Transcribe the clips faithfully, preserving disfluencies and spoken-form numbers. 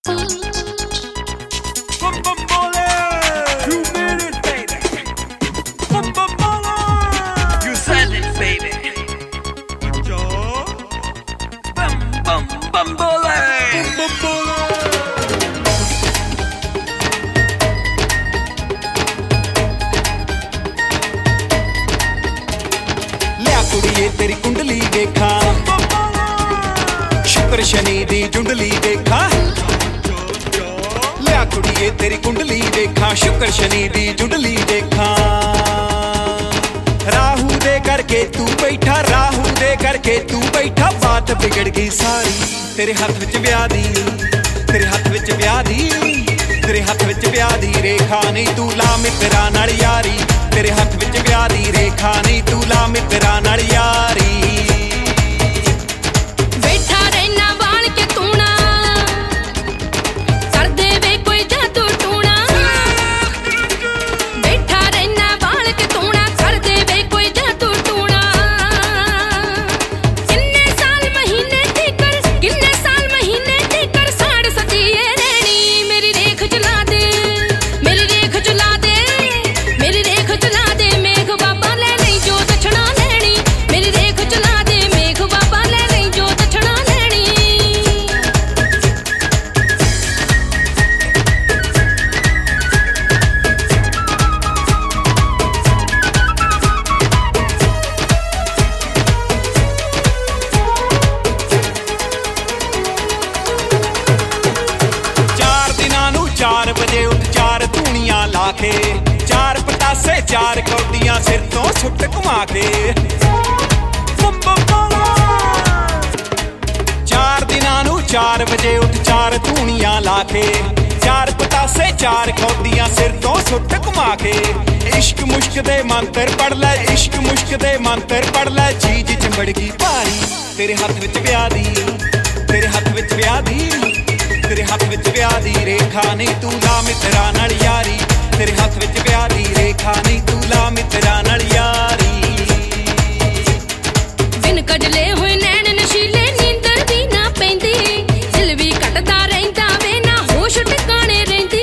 तेरी कुंडली देखा शुक्र शनि दी जुंडली देखा लिया कुड़िए तेरी कुंडली देखा शुक्र शनि दी जुंडली देखा राहु दे करके तू बैठा राहु दे करके तू बैठा बात बिगड़ गई सारी तेरे हाथ विच ब्याह दी तेरे हाथ विच ब्याह दी तेरे हाथ विच ब्याह दी रेखा नहीं तू ला मित्रा नाल यारी तेरे हाथ विच ब्याह दी रेखा नहीं तू ला मित्रा नाल यारी बैठा रहना बाण के तूना कर देवे कोई जादू टूना बैठा रहना बाण के तूना कर देवे कोई जादू टूना किन्ने साल महीने देकर किन्ने साल महीने देकर साड़ सजिए रहनी मेरी रेख चला दे मेरी रेख चला दे मेरी रेख चला दे मेघ बाबा ले नहीं जो दक्षिणा लेनी मेरी रेख चला दे मेघ बाबा ले नहीं जो दक्षिणा लेनी चार दिनां नूं चार बजे उठ चार धूणियां ला के चार पटासे चार कौडियां सिर तो सुट घुमा के चार दिनां नूं चार बजे उठ चार धूणियां ला के चार पटासे चार कौडियां सिर तो सुट घुमा के इश्क मुश्क दे मंत्र पढ़ लै इश्क मुश्क दे मंत्र पढ़ लै चीज चिंबड़ गई भारी तेरे हाथ विच ब्याह दी तेरे हाथ विच ब्याह दी तेरे हाथ विच ब्याह दी रेखा नहीं तू ला मित्रा नाल यारी तेरे हाथ विच ब्याह दी रेखा नहीं तू ला मित्रा नाल यारी दिन कजले होए नैन नशीले नींदर दी ना पैंदी दिल भी कटदा रहिंदा वे ना होश ठिकाणे रहिंदी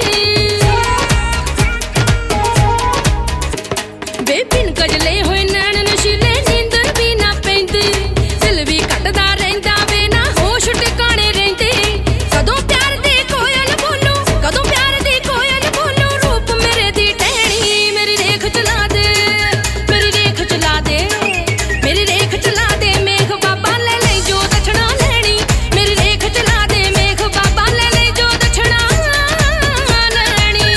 वे बिन कजले होए नैन नशीले नींदर भी ना पैंदी दिल भी कटदा रहिंदा वे ना होश ठिकाणे रहिंदी कदों प्यार दी कोयल बोलू कदों प्यार दी कोयल बोलू रूप मेरे दी टहनी मेरी रेख चला दे मेरी रेख चला दे मेरी रेख चला दे मेघ बाबा ले ले जो दक्षिणा लेनी मेरी रेख चला दे मेघ बाबा ले ले जो दक्षिणा लेनी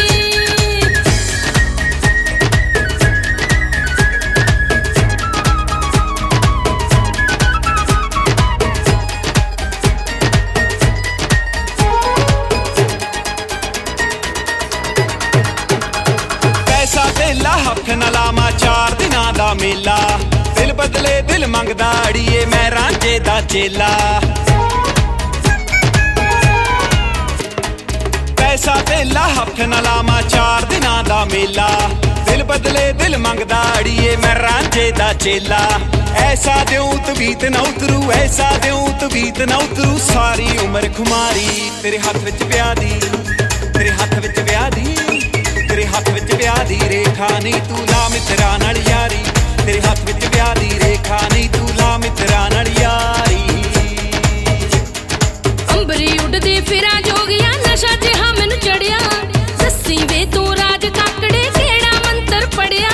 पैसा तेला हथ न लावा चार दिनां दा मेला दिल बदले दिल मंगदा अड़िए मैं रांझे दा चेला पैसा तेला हथ न लावा चार दिनां दा मेला दिल बदले दिल मंगदा अड़िए मैं रांझे दा चेला ऐसा देऊं तबीत न उतरू ऐसा देऊं तबीत न उतरू सारी उम्र खुमारी तेरे हाथ विच ब्याह दी तेरे हाथ विच ब्याह दी तेरे हाथ विच ब्याह दी रेखा नहीं तू ला मित्रा नाल यारी तेरे हाथ विच ब्याह दी रेखा नहीं तू ला मित्रा नाल यारी अंबरी उड़दी फिरा जोगिया नशा जिहा मैनू चढ़िया दस्सी वे तू राज काकड़े केड़ा मंत्र पढ़िया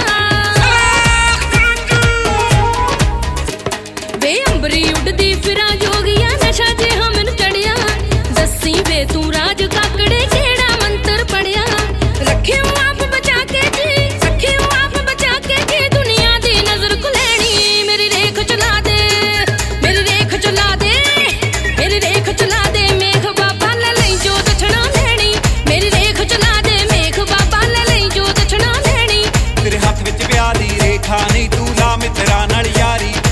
वे अंबरी उड़दी फिरा जोगिया नशा जिहा मैनू चढ़िया दस्सी वे तू राज काकड़े केड़ा मंत्र पढ़िया रखियो आप बचा के जी रखियो आप बचा के जी दुनिया दी नजर खुलैनी मेरी रेख चला दे मेरी रेख चला दे मेरी रेख चला दे मेघ बाबा ले लई जो दक्षिणा लेनी मेरी रेख चला दे मेघ बाबा ले लई जो दक्षिणा लेनी तेरे हाथ विच ब्याह दी रेखा नहीं तू ला मित्रा नाल यारी